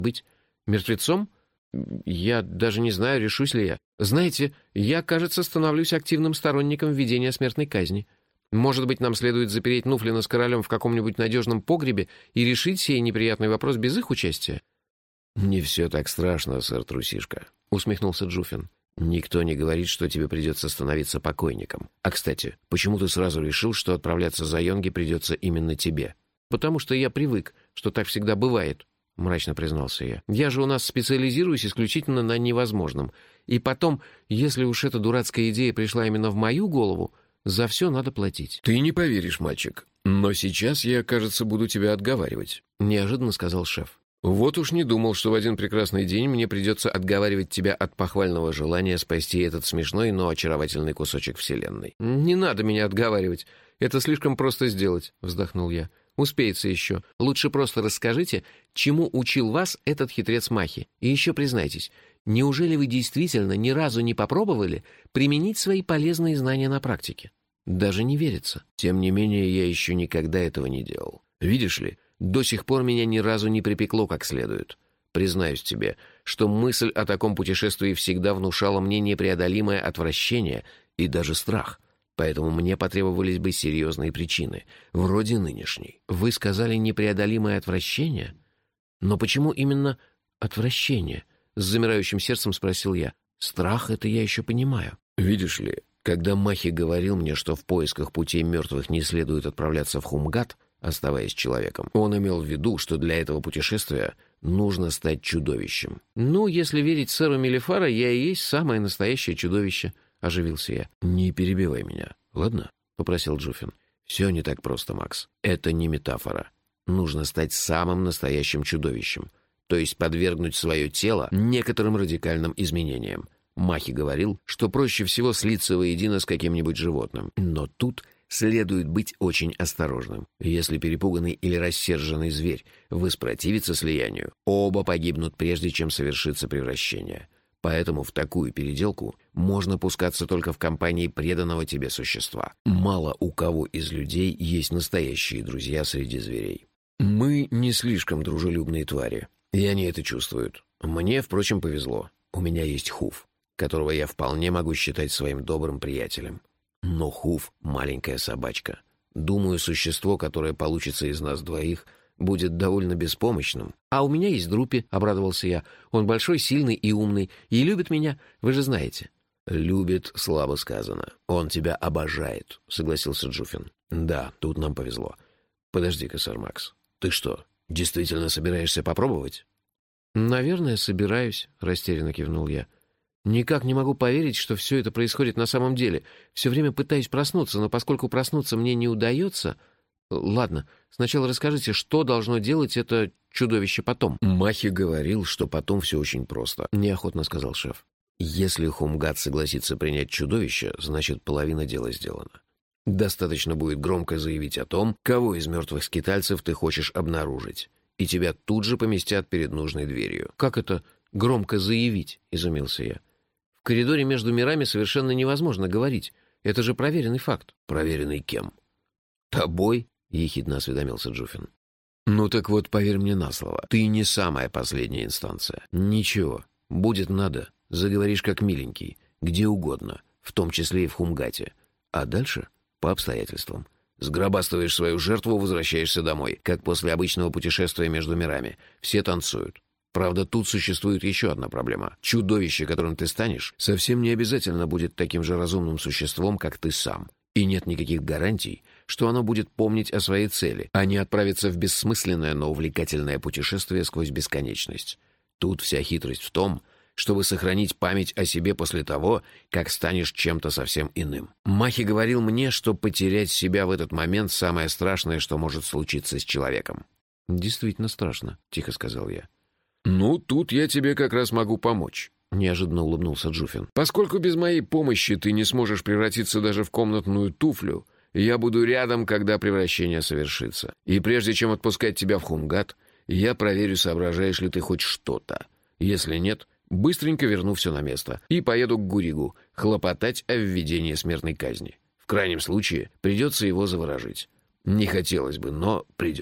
Быть мертвецом? Я даже не знаю, решусь ли я. Знаете, я, кажется, становлюсь активным сторонником введения смертной казни. Может быть, нам следует запереть Нуфлина с королем в каком-нибудь надежном погребе и решить сей неприятный вопрос без их участия? «Не все так страшно, сэр Трусишка», — усмехнулся Джуффин. «Никто не говорит, что тебе придется становиться покойником. А, кстати, почему ты сразу решил, что отправляться за Йонги придется именно тебе?» «Потому что я привык, что так всегда бывает», — мрачно признался я. «Я же у нас специализируюсь исключительно на невозможном. И потом, если уж эта дурацкая идея пришла именно в мою голову, за все надо платить». «Ты не поверишь, мальчик, но сейчас я, кажется, буду тебя отговаривать», — неожиданно сказал шеф. «Вот уж не думал, что в один прекрасный день мне придется отговаривать тебя от похвального желания спасти этот смешной, но очаровательный кусочек вселенной». «Не надо меня отговаривать. Это слишком просто сделать», — вздохнул я. «Успеется еще. Лучше просто расскажите, чему учил вас этот хитрец Махи. И еще признайтесь, неужели вы действительно ни разу не попробовали применить свои полезные знания на практике? Даже не верится». «Тем не менее, я еще никогда этого не делал. Видишь ли, до сих пор меня ни разу не припекло как следует. Признаюсь тебе, что мысль о таком путешествии всегда внушала мне непреодолимое отвращение и даже страх. Поэтому мне потребовались бы серьезные причины, вроде нынешней». «Вы сказали непреодолимое отвращение? Но почему именно отвращение?» С замирающим сердцем спросил я. «Страх — это я еще понимаю». «Видишь ли, когда Махи говорил мне, что в поисках путей мертвых не следует отправляться в Хумгат, оставаясь человеком, он имел в виду, что для этого путешествия нужно стать чудовищем». «Ну, если верить сэру Мелифара, я и есть самое настоящее чудовище», — оживился я. «Не перебивай меня, ладно?» — попросил Джуффин. «Все не так просто, Макс. Это не метафора. Нужно стать самым настоящим чудовищем, то есть подвергнуть свое тело некоторым радикальным изменениям. Махи говорил, что проще всего слиться воедино с каким-нибудь животным. Но тут следует быть очень осторожным. Если перепуганный или рассерженный зверь воспротивится слиянию, оба погибнут, прежде чем совершится превращение. Поэтому в такую переделку можно пускаться только в компании преданного тебе существа. Мало у кого из людей есть настоящие друзья среди зверей. Мы не слишком дружелюбные твари, и они это чувствуют. Мне, впрочем, повезло. У меня есть Хуф, которого я вполне могу считать своим добрым приятелем. Но Хуф — маленькая собачка. Думаю, существо, которое получится из нас двоих, будет довольно беспомощным. «А у меня есть Друпи», — обрадовался я. «Он большой, сильный и умный, и любит меня, вы же знаете». «Любит» — слабо сказано. «Он тебя обожает», — согласился Джуффин. «Да, тут нам повезло. Подожди-ка, сэр Макс, ты что, действительно собираешься попробовать?» «Наверное, собираюсь», — растерянно кивнул я. «Никак не могу поверить, что все это происходит на самом деле. Все время пытаюсь проснуться, но поскольку проснуться мне не удается... Ладно, сначала расскажите, что должно делать это чудовище потом». «Махи говорил, что потом все очень просто», — неохотно сказал шеф. «Если Хумгат согласится принять чудовище, значит, половина дела сделана. Достаточно будет громко заявить о том, кого из мертвых скитальцев ты хочешь обнаружить, и тебя тут же поместят перед нужной дверью». «Как это громко заявить?» — изумился я. «В коридоре между мирами совершенно невозможно говорить. Это же проверенный факт». «Проверенный кем?» «Тобой», — ехидно осведомился Джуффин. «Ну так вот, поверь мне на слово, ты не самая последняя инстанция. Ничего, будет надо, заговоришь как миленький, где угодно, в том числе и в Хумгате. А дальше по обстоятельствам. Сгробастываешь свою жертву, возвращаешься домой, как после обычного путешествия между мирами. Все танцуют. Правда, тут существует еще одна проблема. Чудовище, которым ты станешь, совсем не обязательно будет таким же разумным существом, как ты сам. И нет никаких гарантий, что оно будет помнить о своей цели, а не отправиться в бессмысленное, но увлекательное путешествие сквозь бесконечность. Тут вся хитрость в том, чтобы сохранить память о себе после того, как станешь чем-то совсем иным. Махи говорил мне, что потерять себя в этот момент — самое страшное, что может случиться с человеком. «Действительно страшно», — тихо сказал я. «Ну, тут я тебе как раз могу помочь», — неожиданно улыбнулся Джуффин. «Поскольку без моей помощи ты не сможешь превратиться даже в комнатную туфлю, я буду рядом, когда превращение совершится. И прежде чем отпускать тебя в Хумгат, я проверю, соображаешь ли ты хоть что-то. Если нет, быстренько верну все на место и поеду к Гуригу хлопотать о введении смертной казни. В крайнем случае придется его заворожить. Не хотелось бы, но придется».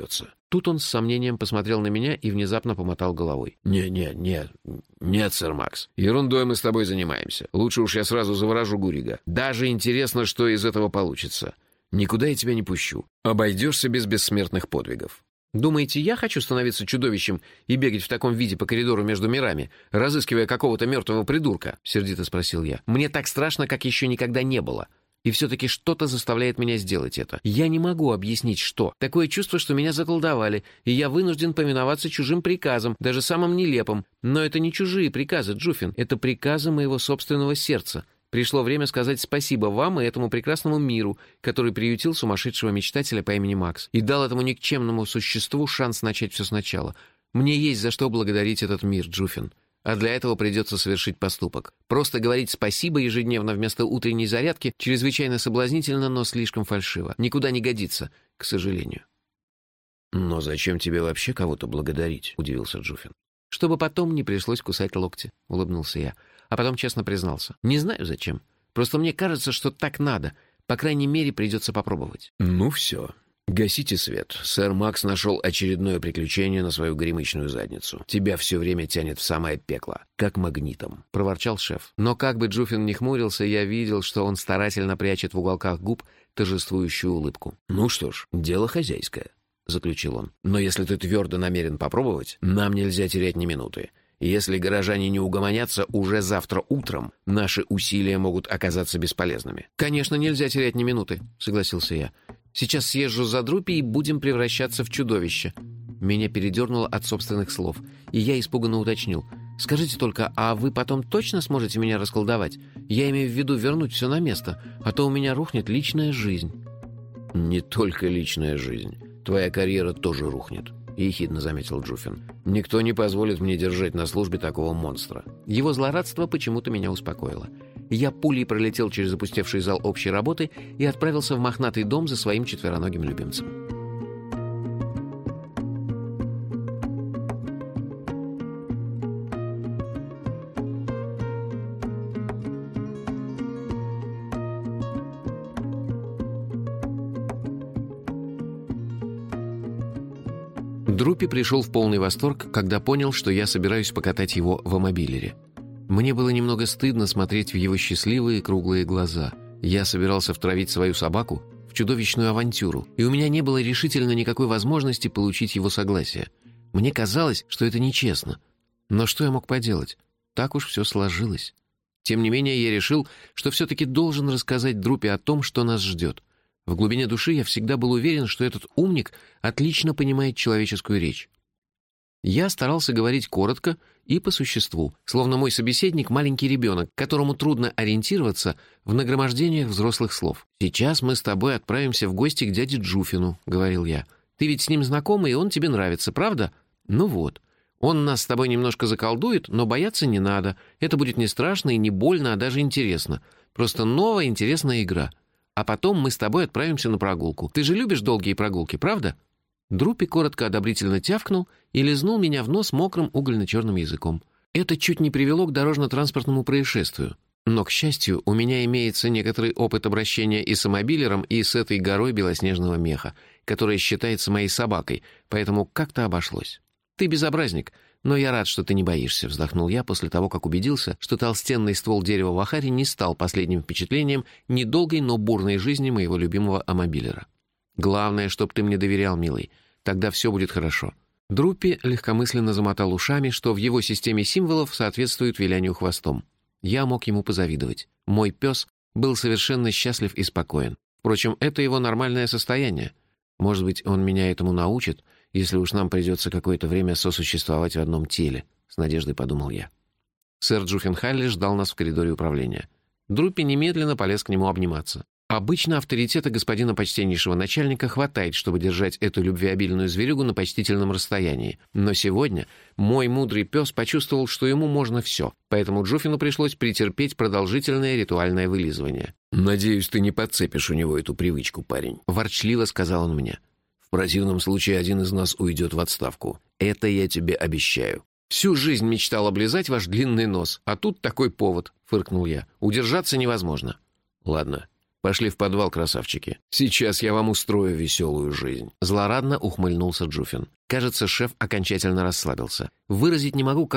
Тут он с сомнением посмотрел на меня и внезапно помотал головой. Нет, сэр Макс. Ерундой мы с тобой занимаемся. Лучше уж я сразу заворожу Гурига. Даже интересно, что из этого получится. Никуда я тебя не пущу. Обойдешься без бессмертных подвигов». «Думаете, я хочу становиться чудовищем и бегать в таком виде по коридору между мирами, разыскивая какого-то мертвого придурка?» — сердито спросил я. «Мне так страшно, как еще никогда не было. И все-таки что-то заставляет меня сделать это. Я не могу объяснить, что. Такое чувство, что меня заколдовали, и я вынужден повиноваться чужим приказам, даже самым нелепым. Но это не чужие приказы, Джуффин, это приказы моего собственного сердца. Пришло время сказать спасибо вам и этому прекрасному миру, который приютил сумасшедшего мечтателя по имени Макс и дал этому никчемному существу шанс начать все сначала. Мне есть за что благодарить этот мир, Джуффин. А для этого придется совершить поступок. Просто говорить спасибо ежедневно вместо утренней зарядки чрезвычайно соблазнительно, но слишком фальшиво. Никуда не годится, к сожалению». «Но зачем тебе вообще кого-то благодарить?» — удивился Джуффин. «Чтобы потом не пришлось кусать локти», — улыбнулся я. А потом честно признался. «Не знаю зачем. Просто мне кажется, что так надо. По крайней мере, придется попробовать». «Ну все. Гасите свет. Сэр Макс нашел очередное приключение на свою горемычную задницу. Тебя все время тянет в самое пекло, как магнитом», — проворчал шеф. Но как бы Джуффин ни хмурился, я видел, что он старательно прячет в уголках губ торжествующую улыбку. «Ну что ж, дело хозяйское», — заключил он. «Но если ты твердо намерен попробовать, нам нельзя терять ни минуты. Если горожане не угомонятся, уже завтра утром наши усилия могут оказаться бесполезными». «Конечно, нельзя терять ни минуты», — согласился я. «Сейчас съезжу за Друпи и будем превращаться в чудовище». Меня передернуло от собственных слов, и я испуганно уточнил. «Скажите только, а вы потом точно сможете меня расколдовать? Я имею в виду вернуть все на место, а то у меня рухнет личная жизнь». «Не только личная жизнь. Твоя карьера тоже рухнет», — ехидно заметил Джуффин. «Никто не позволит мне держать на службе такого монстра». Его злорадство почему-то меня успокоило. Я пулей пролетел через опустевший зал общей работы и отправился в мохнатый дом за своим четвероногим любимцем. Друпи пришел в полный восторг, когда понял, что я собираюсь покатать его в амобилере. Мне было немного стыдно смотреть в его счастливые круглые глаза. Я собирался втравить свою собаку в чудовищную авантюру, и у меня не было решительно никакой возможности получить его согласие. Мне казалось, что это нечестно. Но что я мог поделать? Так уж все сложилось. Тем не менее, я решил, что все-таки должен рассказать Друпи о том, что нас ждет. В глубине души я всегда был уверен, что этот умник отлично понимает человеческую речь. Я старался говорить коротко и по существу, словно мой собеседник — маленький ребенок, которому трудно ориентироваться в нагромождениях взрослых слов. «Сейчас мы с тобой отправимся в гости к дяде Джуфину», — говорил я. «Ты ведь с ним знакомый, и он тебе нравится, правда? Ну вот. Он нас с тобой немножко заколдует, но бояться не надо. Это будет не страшно и не больно, а даже интересно. Просто новая интересная игра. А потом мы с тобой отправимся на прогулку. Ты же любишь долгие прогулки, правда?» Друпи коротко одобрительно тявкнул и лизнул меня в нос мокрым угольно-черным языком. Это чуть не привело к дорожно-транспортному происшествию. Но, к счастью, у меня имеется некоторый опыт обращения и с амобилером, и с этой горой белоснежного меха, которая считается моей собакой, поэтому как-то обошлось. «Ты безобразник, но я рад, что ты не боишься», — вздохнул я после того, как убедился, что толстенный ствол дерева в Ахаре не стал последним впечатлением недолгой, но бурной жизни моего любимого амобилера. «Главное, чтоб ты мне доверял, милый. Тогда все будет хорошо». Друпи легкомысленно замотал ушами, что в его системе символов соответствует вилянию хвостом. Я мог ему позавидовать. Мой пес был совершенно счастлив и спокоен. Впрочем, это его нормальное состояние. Может быть, он меня этому научит, если уж нам придется какое-то время сосуществовать в одном теле, — с надеждой подумал я. Сэр Джуффин Халли ждал нас в коридоре управления. Друпи немедленно полез к нему обниматься. Обычно авторитета господина почтеннейшего начальника хватает, чтобы держать эту любвеобильную зверюгу на почтительном расстоянии. Но сегодня мой мудрый пес почувствовал, что ему можно все, поэтому Джуффину пришлось претерпеть продолжительное ритуальное вылизывание. «Надеюсь, ты не подцепишь у него эту привычку, парень», — ворчливо сказал он мне. «В противном случае один из нас уйдет в отставку. Это я тебе обещаю». «Всю жизнь мечтал облизать ваш длинный нос, а тут такой повод», — фыркнул я. «Удержаться невозможно». «Ладно. Пошли в подвал, красавчики. Сейчас я вам устрою веселую жизнь». Злорадно ухмыльнулся Джуфин. Кажется, шеф окончательно расслабился. Выразить не могу, как